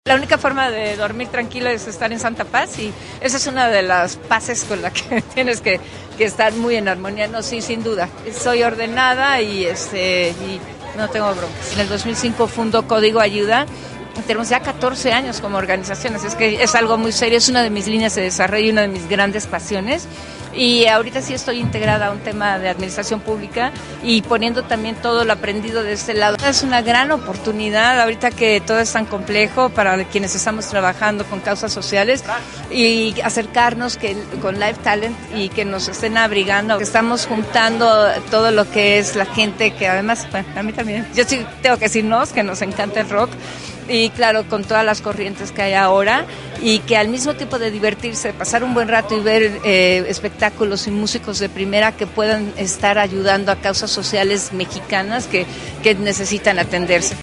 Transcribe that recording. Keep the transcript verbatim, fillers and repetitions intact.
La única forma de dormir tranquilo es estar en Santa Paz y esa es una de las paces con la que tienes que, que estar muy en armonía. No, sí, sin duda. Soy ordenada y, este, y no tengo broncas. En el dos mil cinco fundo Código Ayuda. Tenemos ya catorce años como organizaciones, es que es algo muy serio, es una de mis líneas de desarrollo y una de mis grandes pasiones. Y ahorita sí estoy integrada a un tema de administración pública y poniendo también todo lo aprendido de este lado. Es una gran oportunidad ahorita que todo es tan complejo para quienes estamos trabajando con causas sociales y acercarnos que, con Live Talent y que nos estén abrigando. Estamos juntando todo lo que es la gente que además, bueno, a mí también, yo sí tengo que decirnos que nos encanta el rock. Y claro, con todas las corrientes que hay ahora y que al mismo tiempo de divertirse, pasar un buen rato y ver eh, espectáculos y músicos de primera que puedan estar ayudando a causas sociales mexicanas que, que necesitan atenderse.